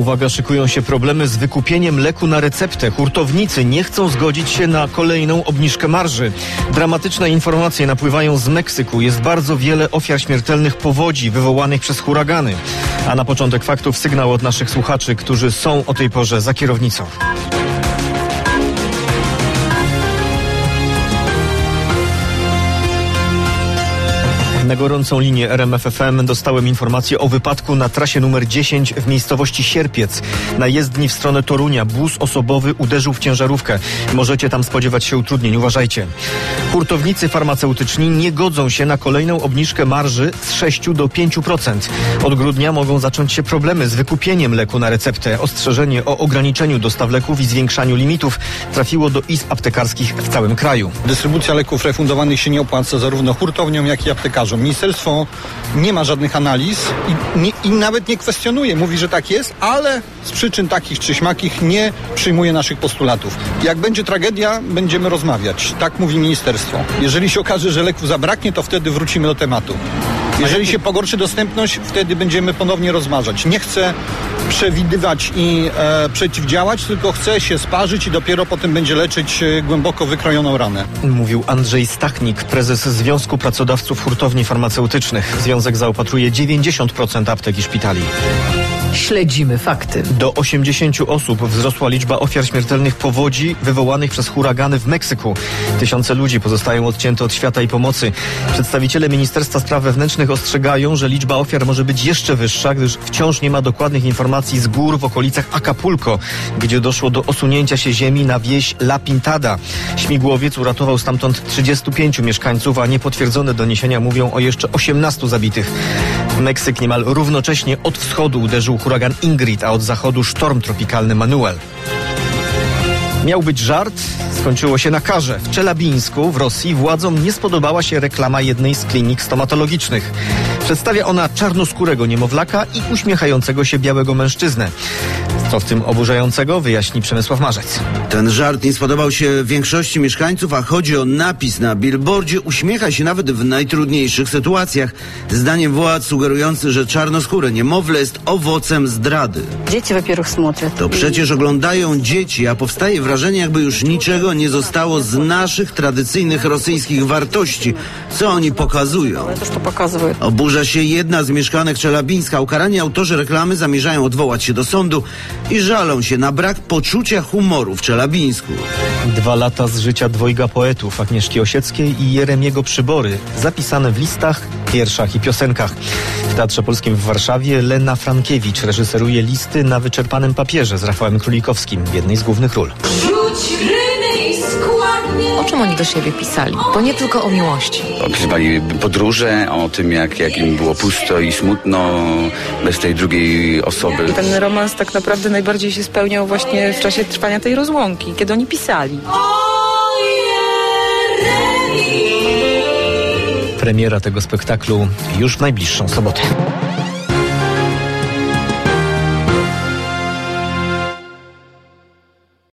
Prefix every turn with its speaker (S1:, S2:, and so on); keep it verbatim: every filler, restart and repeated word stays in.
S1: Uwaga, szykują się problemy z wykupieniem leku na receptę. Hurtownicy nie chcą zgodzić się na kolejną obniżkę marży. Dramatyczne informacje napływają z Meksyku. Jest bardzo wiele ofiar śmiertelnych powodzi wywołanych przez huragany. A na początek faktów sygnał od naszych słuchaczy, którzy są o tej porze za kierownicą. Na gorącą linię R M F F M dostałem informację o wypadku na trasie numer dziesięć w miejscowości Sierpiec. Na jezdni w stronę Torunia bus osobowy uderzył w ciężarówkę. Możecie tam spodziewać się utrudnień, uważajcie. Hurtownicy farmaceutyczni nie godzą się na kolejną obniżkę marży z sześć do pięciu procent. Od grudnia mogą zacząć się problemy z wykupieniem leku na receptę. Ostrzeżenie o ograniczeniu dostaw leków i zwiększaniu limitów trafiło do izb aptekarskich w całym kraju.
S2: Dystrybucja leków refundowanych się nie opłaca zarówno hurtowniom, jak i aptekarzom. Ministerstwo nie ma żadnych analiz i, nie, i nawet nie kwestionuje. Mówi, że tak jest, ale z przyczyn takich czy śmakich nie przyjmuje naszych postulatów. Jak będzie tragedia, będziemy rozmawiać. Tak mówi ministerstwo. Jeżeli się okaże, że leków zabraknie, to wtedy wrócimy do tematu. Jeżeli się pogorszy dostępność, wtedy będziemy ponownie rozważać. Nie chcę przewidywać i e, przeciwdziałać, tylko chcę się sparzyć i dopiero potem będzie leczyć e, głęboko wykrojoną ranę.
S1: Mówił Andrzej Stachnik, prezes Związku Pracodawców Hurtowni Farmaceutycznych. Związek zaopatruje dziewięćdziesiąt procent aptek i szpitali.
S3: Śledzimy fakty.
S1: Do osiemdziesięciu osób wzrosła liczba ofiar śmiertelnych powodzi wywołanych przez huragany w Meksyku. Tysiące ludzi pozostają odcięte od świata i pomocy. Przedstawiciele Ministerstwa Spraw Wewnętrznych ostrzegają, że liczba ofiar może być jeszcze wyższa, gdyż wciąż nie ma dokładnych informacji z gór w okolicach Acapulco, gdzie doszło do osunięcia się ziemi na wieś La Pintada. Śmigłowiec uratował stamtąd trzydziestu pięciu mieszkańców, a niepotwierdzone doniesienia mówią o jeszcze osiemnastu zabitych. Meksyk niemal równocześnie od wschodu uderzył huragan Ingrid, a od zachodu sztorm tropikalny Manuel. Miał być żart, skończyło się na karze. W Czelabińsku w Rosji władzom nie spodobała się reklama jednej z klinik stomatologicznych. Przedstawia ona czarnoskórego niemowlaka i uśmiechającego się białego mężczyznę. Co w tym oburzającego, wyjaśni Przemysław Marzec.
S4: Ten żart nie spodobał się większości mieszkańców, a chodzi o napis na billboardzie uśmiecha się nawet w najtrudniejszych sytuacjach. Zdaniem władz sugerujący, że czarnoskóre niemowlę jest owocem zdrady.
S5: Dzieci во-первых смотрят.
S4: To przecież oglądają dzieci, a powstaje wrażenie, jakby już niczego nie zostało z naszych tradycyjnych rosyjskich wartości. Co oni pokazują? Oburza się jedna z mieszkanek Czelabińska. Ukarani autorzy reklamy zamierzają odwołać się do sądu i żalą się na brak poczucia humoru w Czelabińsku.
S1: Dwa lata z życia dwojga poetów, Agnieszki Osieckiej i Jeremiego Przybory, zapisane w listach, wierszach i piosenkach. W Teatrze Polskim w Warszawie Lena Frankiewicz reżyseruje listy na wyczerpanym papierze z Rafałem Królikowskim w jednej z głównych ról.
S3: O czym oni do siebie pisali? Bo nie tylko o miłości.
S6: Opisywali podróże, o tym, jak, jak im było pusto i smutno bez tej drugiej osoby.
S7: Ten romans tak naprawdę najbardziej się spełniał właśnie w czasie trwania tej rozłąki, kiedy oni pisali.
S1: Premiera tego spektaklu już w najbliższą sobotę.